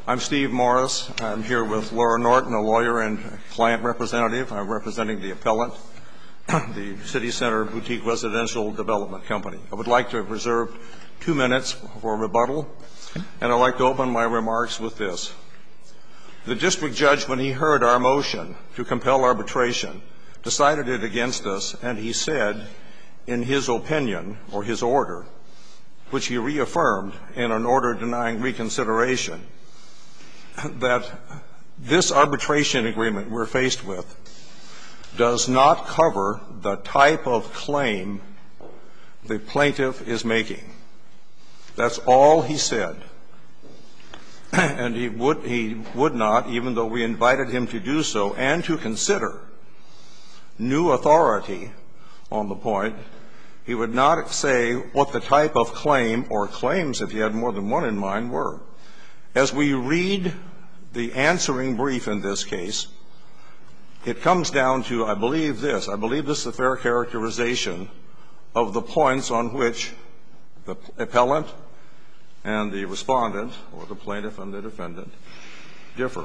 I'm Steve Morris. I'm here with Laura Norton, a lawyer and client representative. I'm representing the appellant, the City Center Boutique Residential Development Company. I would like to have reserved 2 minutes for rebuttal, and I'd like to open my remarks with this. The district judge, when he heard our motion to compel arbitration, decided it against us, and he said in his opinion, or his order, which he reaffirmed in an order denying reconsideration, that this arbitration agreement we're faced with does not cover the type of claim the plaintiff is making. That's all he said. And he would not, even though we invited him to do so and to consider new authority on the point, he would not say what the type of claim or claims, if he had more than one in mind, were. As we read the answering brief in this case, it comes down to, I believe this is a fair characterization of the points on which the appellant and the respondent, or the plaintiff and the defendant, differ.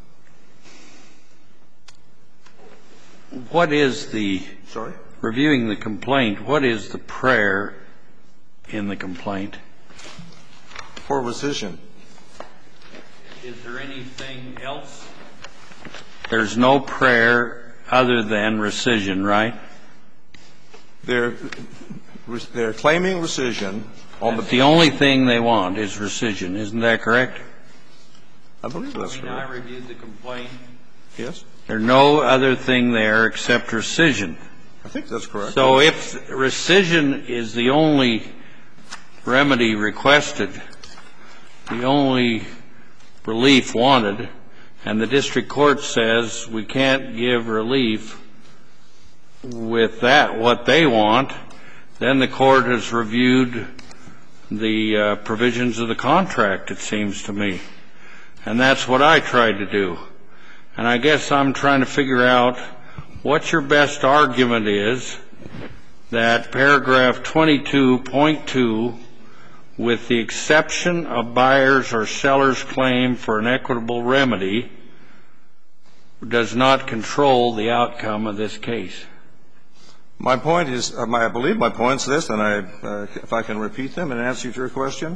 What is the Sorry? Reviewing the complaint, what is the prayer in the complaint? For rescission. Is there anything else? There's no prayer other than rescission, right? They're claiming rescission on the only thing they want is rescission. Isn't that correct? I believe that's correct. I reviewed the complaint. Yes. There's no other thing there except rescission. I think that's correct. So if rescission is the only remedy requested, the only relief wanted, and the district court says we can't give relief with that, what they want, then the court has reviewed the provisions of the contract, it seems to me. And that's what I tried to do. And I guess I'm trying to figure out what your best argument is that paragraph 22.2, with the exception of buyer's or seller's claim for an equitable remedy, does not control the outcome of this case. My point is, I believe my point's this, and if I can repeat them in answer to your question.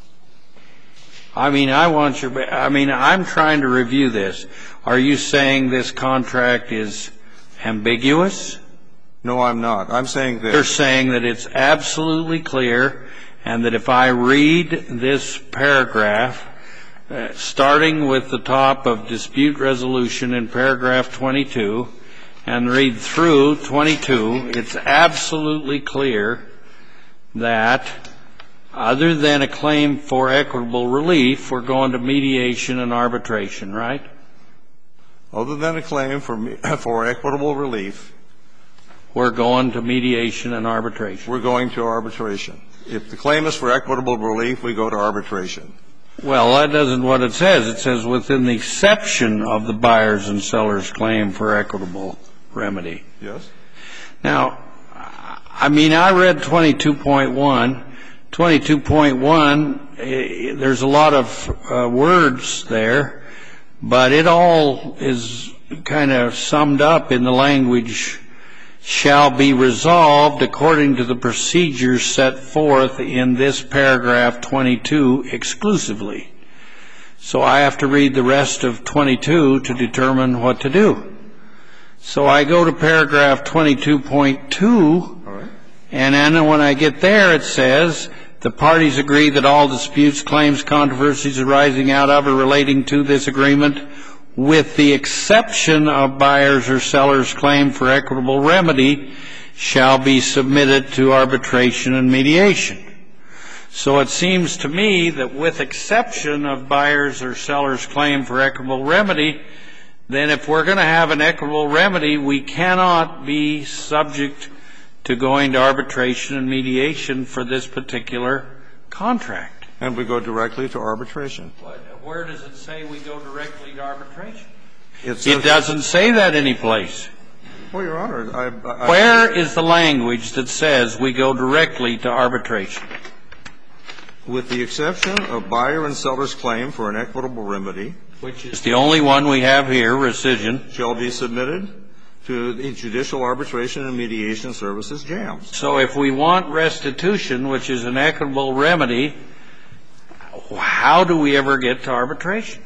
I'm trying to review this. Are you saying this contract is ambiguous? No, I'm not. I'm saying this. You're saying that it's absolutely clear, and that if I read this paragraph, starting with the top of dispute resolution in paragraph 22, and read through 22, it's absolutely clear that other than a claim for equitable relief, we're going to mediation and arbitration, right? Other than a claim for equitable relief, we're going to mediation and arbitration. We're going to arbitration. If the claim is for equitable relief, we go to arbitration. Well, that isn't what it says. It says within the exception of the buyer's and seller's claim for equitable remedy. Yes. Now, I read 22.1. 22.1, there's a lot of words there, but it all is kind of summed up in the language, shall be resolved according to the procedures set forth in this paragraph 22 exclusively. So I have to read the rest of 22 to determine what to do. So I go to paragraph 22.2, and then when I get there it says, the parties agree that all disputes, claims, controversies arising out of or relating to this agreement, with the exception of buyer's or seller's claim for equitable remedy, shall be submitted to arbitration and mediation. So it seems to me that with exception of buyer's or seller's claim for equitable remedy, then if we're going to have an equitable remedy, we cannot be subject to going to arbitration and mediation for this particular contract. And we go directly to arbitration. Where does it say we go directly to arbitration? It doesn't say that anyplace. Well, Your Honor, Where is the language that says we go directly to arbitration? with the exception of buyer and seller's claim for an equitable remedy, which is the only one we have here, rescission, shall be submitted to the Judicial Arbitration and Mediation Services, JAMS. So if we want restitution, which is an equitable remedy, how do we ever get to arbitration?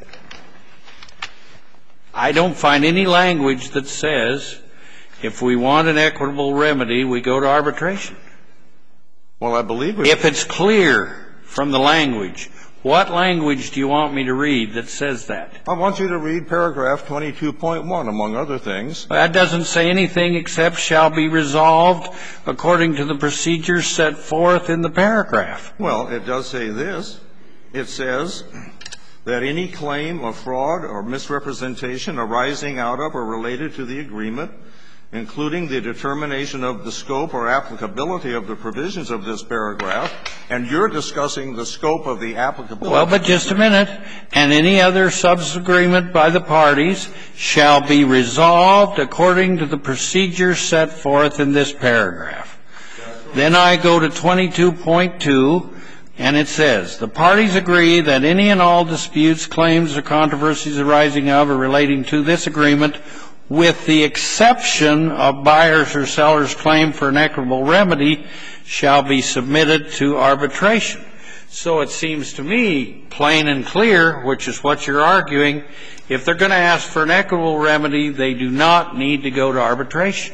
I don't find any language that says if we want an equitable remedy, we go to arbitration. Well, I believe if it's clear from the language, what language do you want me to read that says that? I want you to read paragraph 22.1, among other things. That doesn't say anything except shall be resolved according to the procedures set forth in the paragraph. Well, it does say this. It says that any claim of fraud or misrepresentation arising out of or related to the agreement, including the determination of the scope or applicability of the provisions of this paragraph, and you're discussing the scope of the applicability. Well, but just a minute. And any other subagreement by the parties shall be resolved according to the procedures set forth in this paragraph. Then I go to 22.2, and it says, the parties agree that any and all disputes, claims, or controversies arising of or relating to this agreement, with the exception of buyer's or seller's claim for an equitable remedy, shall be submitted to arbitration. So it seems to me, plain and clear, which is what you're arguing, if they're going to ask for an equitable remedy, they do not need to go to arbitration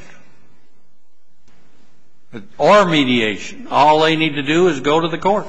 or mediation. All they need to do is go to the court.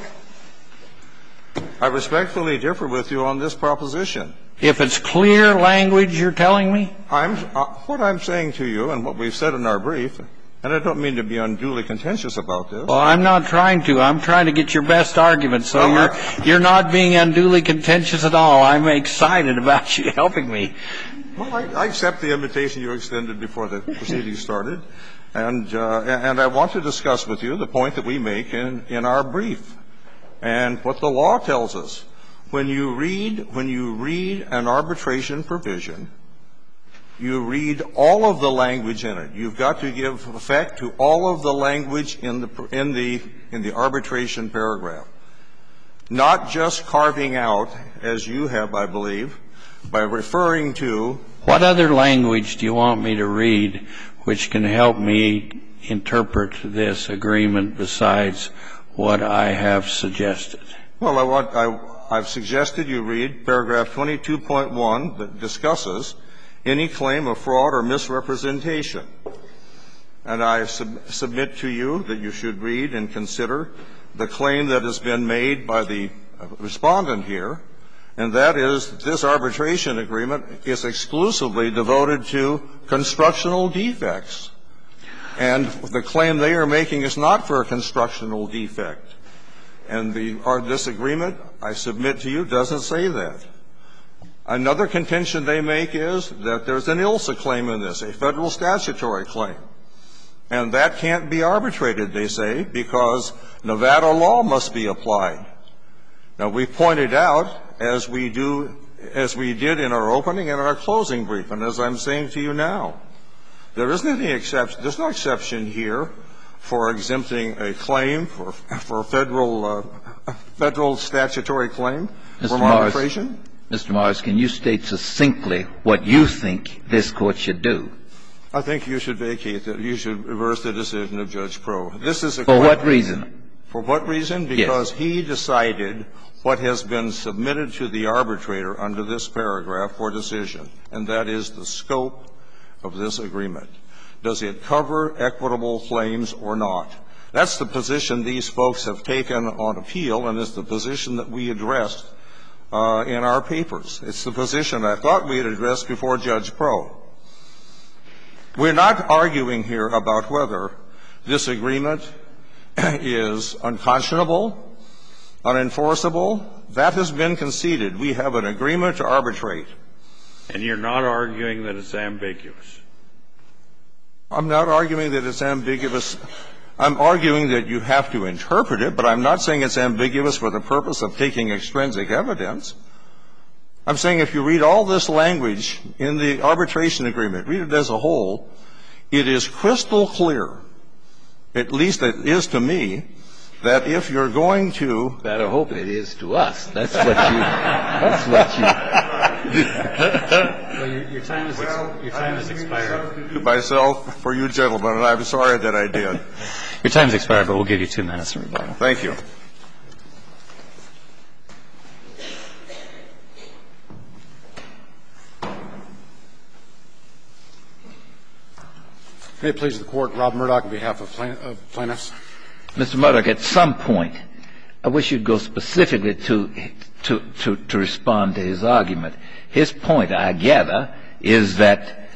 I respectfully differ with you on this proposition. If it's clear language you're telling me? What I'm saying to you and what we've said in our brief, and I don't mean to be unduly contentious about this. Well, I'm not trying to. I'm trying to get your best argument. So you're not being unduly contentious at all. I'm excited about you helping me. Well, I accept the invitation you extended before the proceedings started, and I want to discuss with you the point that we make in our brief and what the law tells us. When you read an arbitration provision, you read all of the language in it. You've got to give effect to all of the language in the arbitration paragraph, not just carving out, as you have, I believe, by referring to. What other language do you want me to read which can help me interpret this agreement besides what I have suggested? Well, I've suggested you read paragraph 22.1 that discusses any claim of fraud or misrepresentation. And I submit to you that you should read and consider the claim that has been made by the respondent here, and that is this arbitration agreement is exclusively devoted to constructional defects. And the claim they are making is not for a constructional defect. And this agreement, I submit to you, doesn't say that. Another contention they make is that there's an ILSA claim in this, a federal statutory claim. And that can't be arbitrated, they say, because Nevada law must be applied. Now, we pointed out, as we did in our opening and our closing brief, and as I'm saying to you now, there isn't any exception. There's no exception here for exempting a claim for a federal statutory claim from arbitration. Mr. Morris, can you state succinctly what you think this Court should do? I think you should vacate it. You should reverse the decision of Judge Crowe. This is a For what reason? For what reason? Because he decided what has been submitted to the arbitrator under this paragraph for decision, and that is the scope of this agreement. Does it cover equitable claims or not? That's the position these folks have taken on appeal, and it's the position that we addressed in our papers. It's the position I thought we had addressed before Judge Crowe. We're not arguing here about whether this agreement is unconscionable, unenforceable. That has been conceded. We have an agreement to arbitrate. And you're not arguing that it's ambiguous? I'm not arguing that it's ambiguous. I'm arguing that you have to interpret it, but I'm not saying it's ambiguous for the purpose of taking extrinsic evidence. I'm saying if you read all this language in the arbitration agreement, read it as a whole, it is crystal clear, at least it is to me, that if you're going to Better hope it is to us. That's what you. That's what you. Well, your time has expired. do myself for you gentlemen, and I'm sorry that I did. Your time has expired, but we'll give you 2 minutes in rebuttal. Thank you. May it please the Court, Rob Murdoch on behalf of plaintiffs. Mr. Murdoch, at some point, I wish you'd go specifically to respond to his argument. His point, I gather, is that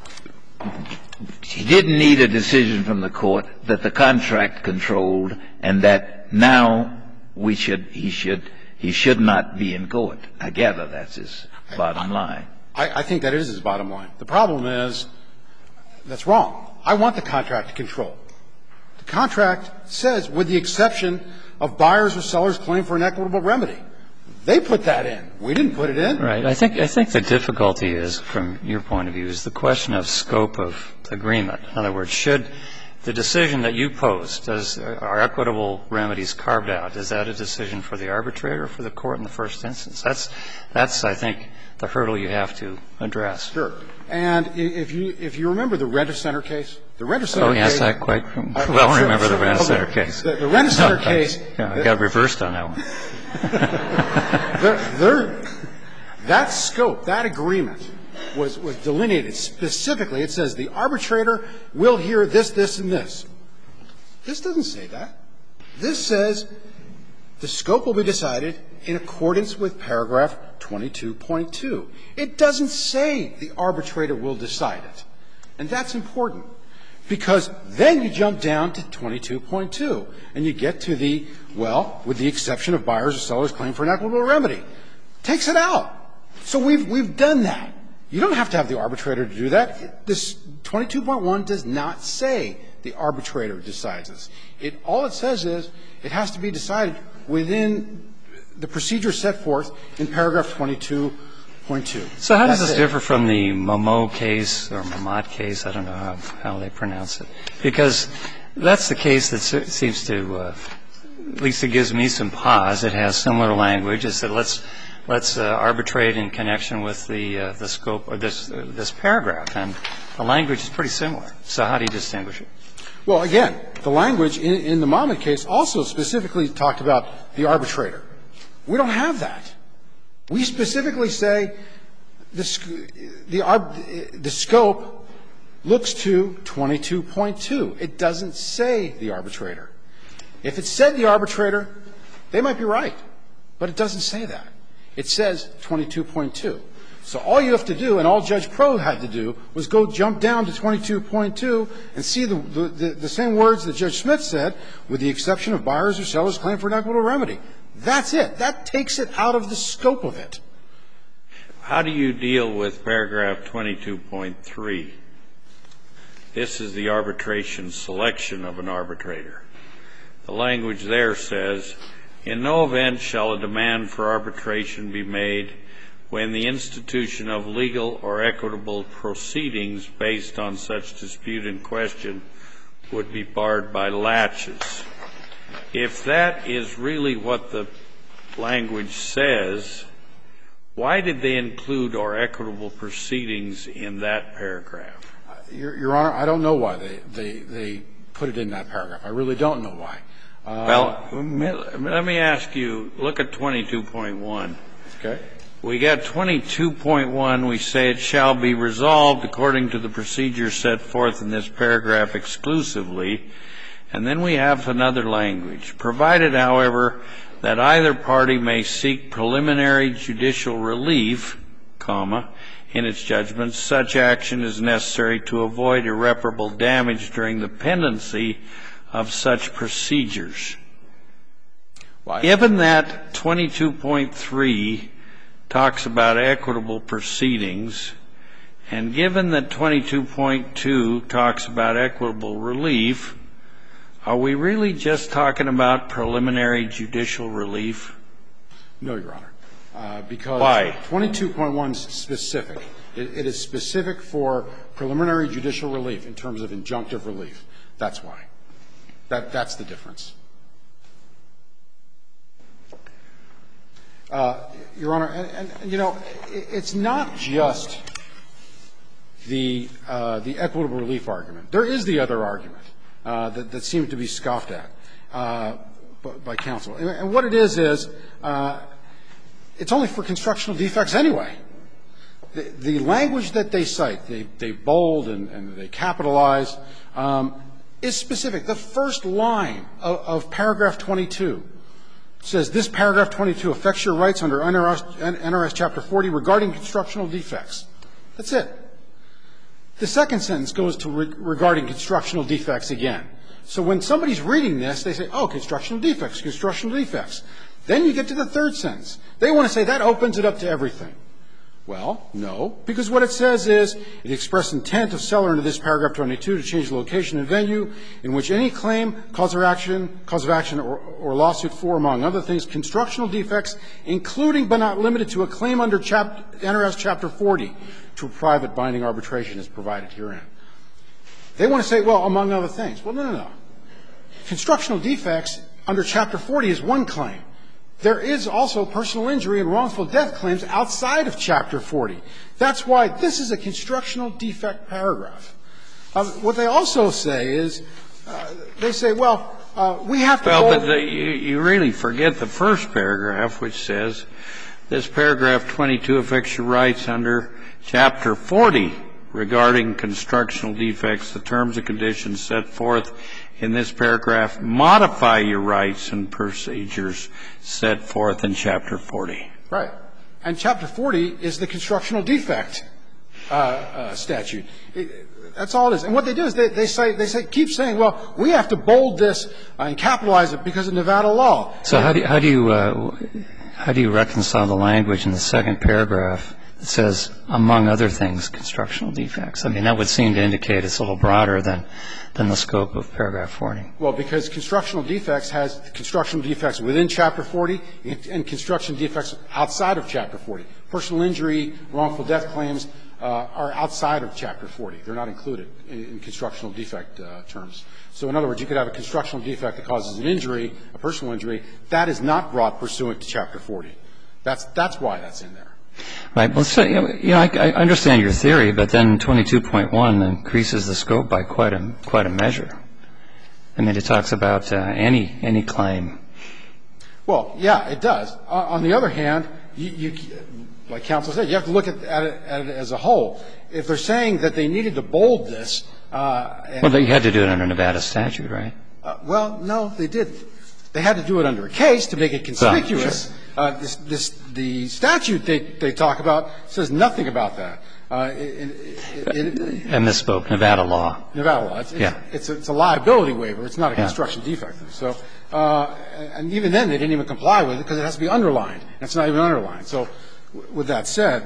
he didn't need a decision from the court, that the contract controlled, and that now he should not be in court. I gather that's his bottom line. I think that is his bottom line. The problem is that's wrong. I want the contract to control. The contract says, with the exception of buyers or sellers' claim for an equitable remedy. They put that in. We didn't put it in. Right. I think the difficulty is, from your point of view, is the question of scope of the agreement. In other words, should the decision that you posed, are equitable remedies carved out, is that a decision for the arbitrator or for the court in the first instance? That's I think, the hurdle you have to address. Sure. And if you remember the Rent-A-Center case, the Rent-A-Center case. Oh, yes, I quite well remember the Rent-A-Center case. The Rent-A-Center case. Yeah, I got reversed on that one. That scope, that agreement was delineated specifically. It says the arbitrator will hear this, this, and this. This doesn't say that. This says the scope will be decided in accordance with paragraph 22.2. It doesn't say the arbitrator will decide it. And that's important, because then you jump down to 22.2 and you get to the, well, with the exception of buyers or sellers' claim for an equitable remedy. Takes it out. So we've done that. You don't have to have the arbitrator to do that. This 22.1 does not say the arbitrator decides this. All it says is it has to be decided within the procedure set forth in paragraph 22.2. So how does this differ from the Momo case or Mamat case? I don't know how they pronounce it. Because that's the case that seems to, at least it gives me some pause. It has similar language. It said let's arbitrate in connection with the scope of this paragraph. And the language is pretty similar. So how do you distinguish it? Well, again, the language in the Mamat case also specifically talked about the arbitrator. We don't have that. We specifically say the scope looks to 22.2. It doesn't say the arbitrator. If it said the arbitrator, they might be right. But it doesn't say that. It says 22.2. So all you have to do, and all Judge Proh had to do, was go jump down to 22.2 and see the same words that Judge Smith said, with the exception of buyers or sellers' claim for an equitable remedy. That's it. That takes it out of the scope of it. How do you deal with paragraph 22.3? This is the arbitration selection of an arbitrator. The language there says, in no event shall a demand for arbitration be made when the institution of legal or equitable proceedings based on such dispute in question would be barred by laches. If that is really what the language says, why did they include or equitable proceedings in that paragraph? Your Honor, I don't know why they put it in that paragraph. I really don't know why. Well, let me ask you, look at 22.1. Okay. We got 22.1. We say it shall be resolved according to the procedure set forth in this paragraph exclusively. And then we have another language. Provided, however, that either party may seek preliminary judicial relief, comma, in its judgment, such action is necessary to avoid irreparable damage during the pendency of such procedures. Given that 22.3 talks about equitable proceedings, and given that 22.2 talks about equitable relief, are we really just talking about preliminary judicial relief? No, Your Honor. Because Why? 22.1 is specific. It is specific for preliminary judicial relief in terms of injunctive relief. That's why. That's the difference. Your Honor, and you know, it's not just the equitable relief argument. There is the other argument that seems to be scoffed at by counsel. And what it is it's only for constructional defects anyway. The language that they cite, they bold and they capitalize, is specific. The first line of paragraph 22 says, this paragraph 22 affects your rights under NRS Chapter 40 regarding constructional defects. That's it. The second sentence goes to regarding constructional defects again. So when somebody's reading this, they say, oh, constructional defects, constructional defects. Then you get to the third sentence. They want to say that opens it up to everything. Well, no, because what it says is, it expressed intent of seller under this paragraph 22 to change the location and venue in which any claim, cause of action, or lawsuit for, among other things, constructional defects, including but not limited to a claim under NRS Chapter 40 to a private binding arbitration is provided herein. They want to say, well, among other things. Well, no. Constructional defects under Chapter 40 is one claim. There is also personal injury and wrongful death claims outside of Chapter 40. That's why this is a constructional defect paragraph. What they also say is, they say, well, we have to go. Well, but you really forget the first paragraph, which says, this paragraph 22 affects your rights under Chapter 40 regarding constructional defects. The terms and conditions set forth in this paragraph modify your rights and procedures set forth in Chapter 40. Right. And Chapter 40 is the constructional defect statute. That's all it is. And what they do is they keep saying, well, we have to bold this and capitalize it because of Nevada law. So how do you reconcile the language in the second paragraph that says, among other things, constructional defects? I mean, that would seem to indicate it's a little broader than the scope of paragraph 40. Well, because constructional defects has constructional defects within Chapter 40 and construction defects outside of Chapter 40. Personal injury, wrongful death claims are outside of Chapter 40. They're not included in constructional defect terms. So in other words, you could have a constructional defect that causes an injury, a personal injury. That is not brought pursuant to Chapter 40. That's why that's in there. Right. Well, so, I understand your theory, but then 22.1 increases the scope by quite a measure. I mean, it talks about any claim. Well, yeah, it does. On the other hand, you like counsel said, you have to look at it as a whole. If they're saying that they needed to bold this, well, they had to do it under Nevada statute, right? Well, no, they didn't. They had to do it under a case to make it conspicuous. Sure. The statute they talk about says nothing about that. I misspoke. Nevada law. Nevada law. It's a liability waiver. It's not a construction defect. So, and even then they didn't even comply with it because it has to be underlined. It's not even underlined. So, with that said,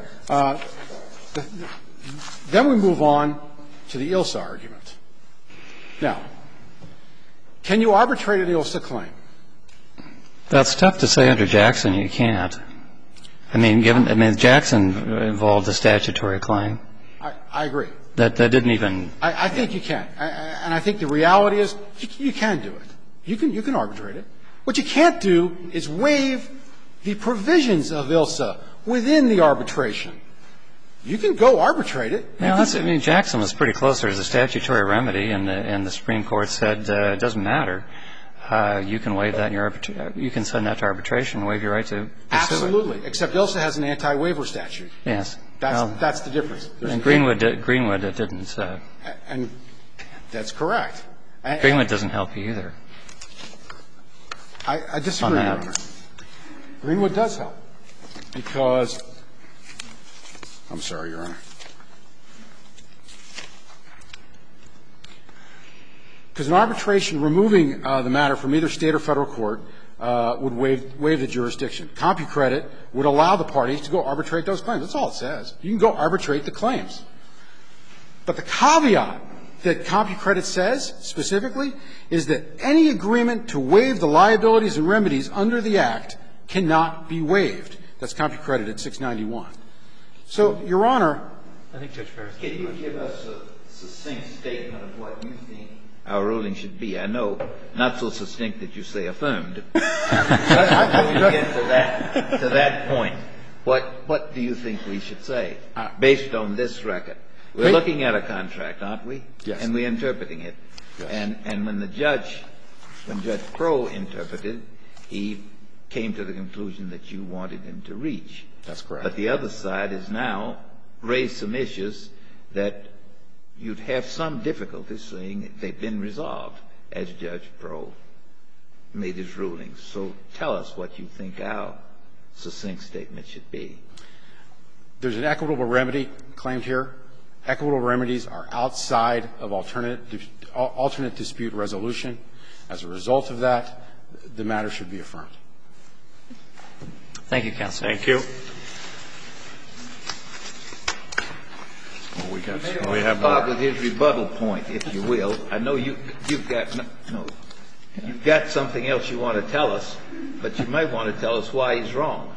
then we move on to the ILSA argument. Now, can you arbitrate an ILSA claim? That's tough to say under Jackson. You can't. I mean, Jackson involved a statutory claim. I agree. That didn't even. I think you can. And I think the reality is you can do it. You can arbitrate it. What you can't do is waive the provisions of ILSA within the arbitration. You can go arbitrate it. Jackson was pretty close. There was a statutory remedy, and the Supreme Court said it doesn't matter. You can waive that in your arbitration. You can send that to arbitration and waive your right to pursue it. Absolutely. Except ILSA has an anti-waiver statute. Yes. That's the difference. And Greenwood it didn't. And that's correct. Greenwood doesn't help you either. I disagree, Your Honor. Greenwood does help because – I'm sorry, Your Honor. Because an arbitration removing the matter from either State or Federal court would waive the jurisdiction. CompuCredit would allow the parties to go arbitrate those claims. That's all it says. You can go arbitrate the claims. But the caveat that CompuCredit says specifically is that any agreement to waive the liabilities and remedies under the Act cannot be waived. That's CompuCredit at 691. So, Your Honor. I think Judge Ferris. Can you give us a succinct statement of what you think our ruling should be. I know not so succinct that you say affirmed. When we get to that point, what do you think we should say based on this record? We're looking at a contract, aren't we? Yes. And we're interpreting it. Yes. And when Judge Crowe interpreted, he came to the conclusion that you wanted him to reach. That's correct. But the other side has now raised some issues that you'd have some difficulty saying they've been resolved as Judge Crowe made his rulings. So tell us what you think our succinct statement should be. There's an equitable remedy claimed here. Equitable remedies are outside of alternate dispute resolution. As a result of that, the matter should be affirmed. Thank you, counsel. Thank you. We have start with his rebuttal point, if you will. I know you've got something else you want to tell us, but you might want to tell us why he's wrong.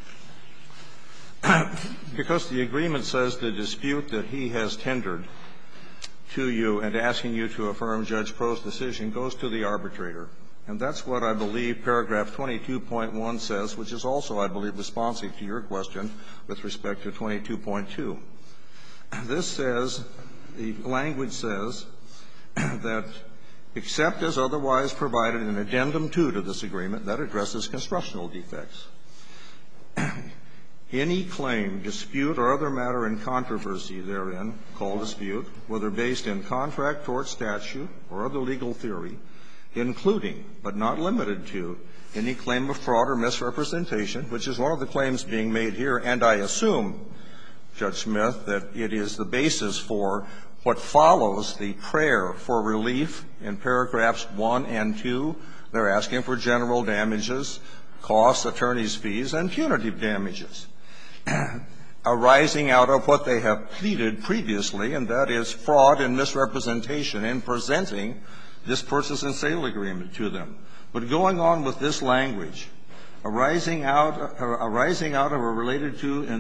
Because the agreement says the dispute that he has tendered to you and asking you to affirm Judge Crowe's decision goes to the arbitrator. And that's what I believe paragraph 22.1 says, which is also, I believe, responsive to your question with respect to 22.2. This says, the language says that except as otherwise provided in addendum 2 to this agreement, that addresses constructional defects. Any claim, dispute, or other matter in controversy therein, called dispute, whether based in contract, tort, statute, or other legal theory, including, but not limited to, any claim of fraud or misrepresentation, which is one of the claims being made here, and I assume, Judge Smith, that it is the basis for what follows the prayer for relief in paragraphs 1 and 2. They're asking for general damages, costs, attorney's fees, and punitive damages, arising out of what they have pleaded previously, and that is fraud and misrepresentation in presenting this purchase and sale agreement to them. But going on with this language, arising out of or related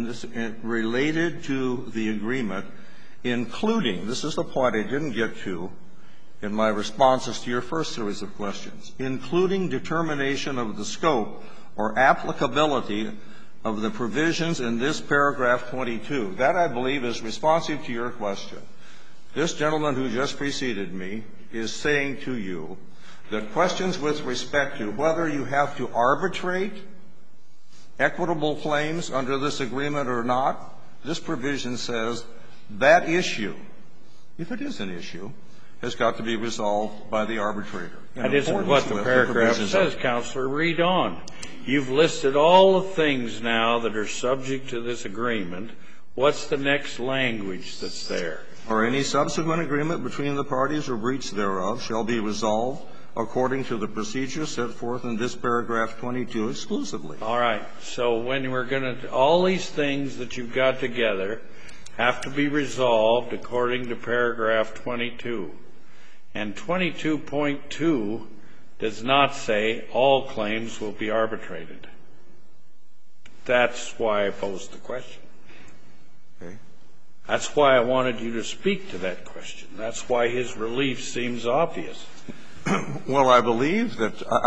to the agreement, including, this is the point I didn't get to in my responses to your first series of questions, including determination of the scope or applicability of the provisions in this paragraph 22. That, I believe, is responsive to your question. This gentleman who just preceded me is saying to you that questions with respect to whether you have to arbitrate equitable claims under this agreement or not, this provision says that issue, if it is an issue, has got to be resolved by the arbitrator. That isn't what the paragraph says, Counselor. Read on. You've listed all the things now that are subject to this agreement. What's the next language that's there? Or any subsequent agreement between the parties or breach thereof shall be resolved according to the procedure set forth in this paragraph 22 exclusively. All right. So when we're going to, all these things that you've got together have to be resolved according to paragraph 22. And 22.2 does not say all claims will be arbitrated. That's why I posed the question. Okay. That's why I wanted you to speak to that question. That's why his relief seems obvious. Well, I believe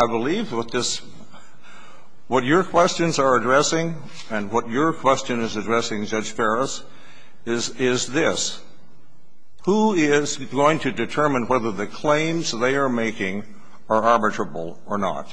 what your questions are addressing and what your question is addressing, Judge Ferris, is this. Who is going to determine whether the claims they are making are arbitrable or not?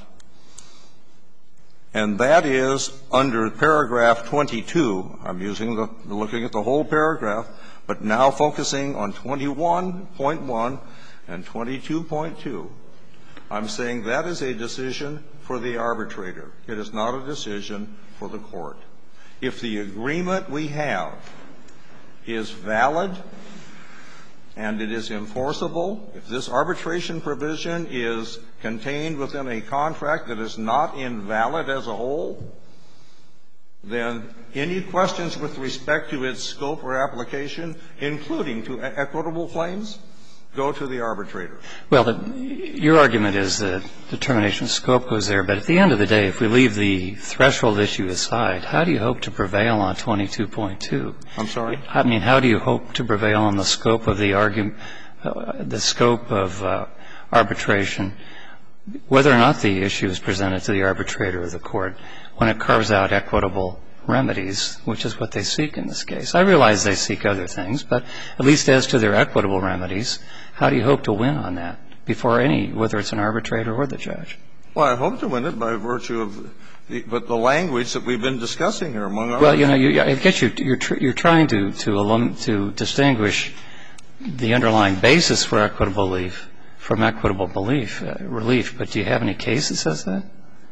And that is under paragraph 22. I'm looking at the whole paragraph, but now focusing on 21.1 and 22.2. I'm saying that is a decision for the arbitrator. It is not a decision for the court. If the agreement we have is valid and it is enforceable, if this arbitration provision is contained within a contract that is not invalid as a whole, then any questions with respect to its scope or application, including to equitable claims, go to the arbitrator. Well, your argument is that determination of scope goes there, but at the end of the day, if we leave the threshold issue aside, how do you hope to prevail on 22.2? I'm sorry? I mean, how do you hope to prevail on the scope of the argument, the scope of arbitration, whether or not the issue is presented to the arbitrator or the court, when it carves out equitable remedies, which is what they seek in this case. I realize they seek other things, but at least as to their equitable remedies, how do you hope to win on that before whether it's an arbitrator or the judge? Well, I hope to win it by virtue of the language that we've been discussing here, among others. Well, I guess you're trying to distinguish the underlying basis for equitable relief from equitable relief, but do you have any case that says that?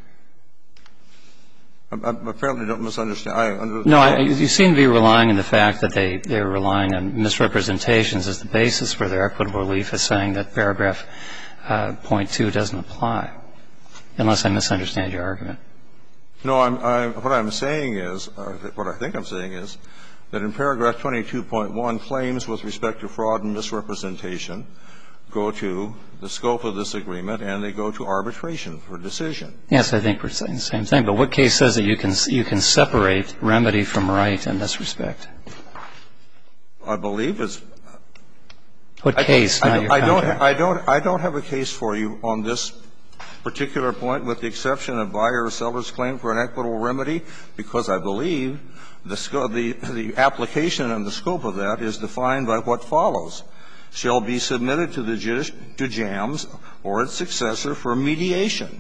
I apparently don't misunderstand. No, you seem to be relying on the fact that they're relying on misrepresentations as the basis for their equitable relief, as saying that paragraph .2 doesn't apply, unless I misunderstand your argument. No, what I'm saying is, or what I think I'm saying is, that in paragraph 22.1, claims with respect to fraud and misrepresentation go to the scope of this agreement, and they go to arbitration for decision. Yes, I think we're saying the same thing. But what case says that you can separate remedy from right in this respect? I believe it's – What case? I don't have a case for you on this particular point, with the exception of buyer or seller's claim for an equitable remedy, because I believe the application and the scope of that is defined by what follows. Shall be submitted to to JAMS or its successor for mediation.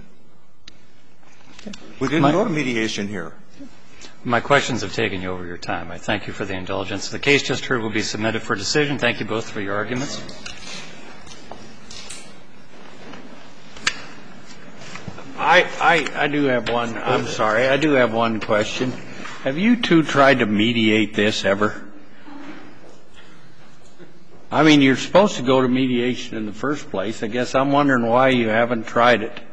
We didn't go to mediation here. My questions have taken you over your time. I thank you for the indulgence. The case just heard will be submitted for decision. Thank you both for your arguments. I do have one. I'm sorry. I do have one question. Have you two tried to mediate this ever? I mean, you're supposed to go to mediation in the first place. I guess I'm wondering why you haven't tried it.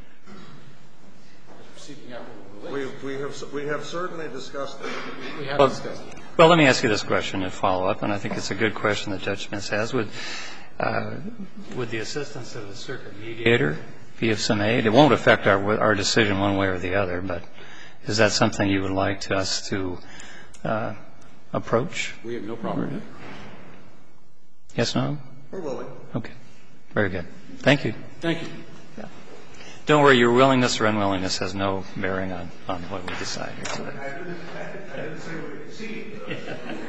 We have certainly discussed it. We have discussed it. Well, let me ask you this question and follow up, and I think it's a good question that Judge Smith has. Would the assistance of a circuit mediator be of some aid? It won't affect our decision one way or the other, but is that something you would like us to approach? We have no problem with it. Yes, no? We're willing. Okay. Very good. Thank you. Thank you. Yeah. Don't worry, your willingness or unwillingness has no bearing on what we decide here today. I didn't say we exceed.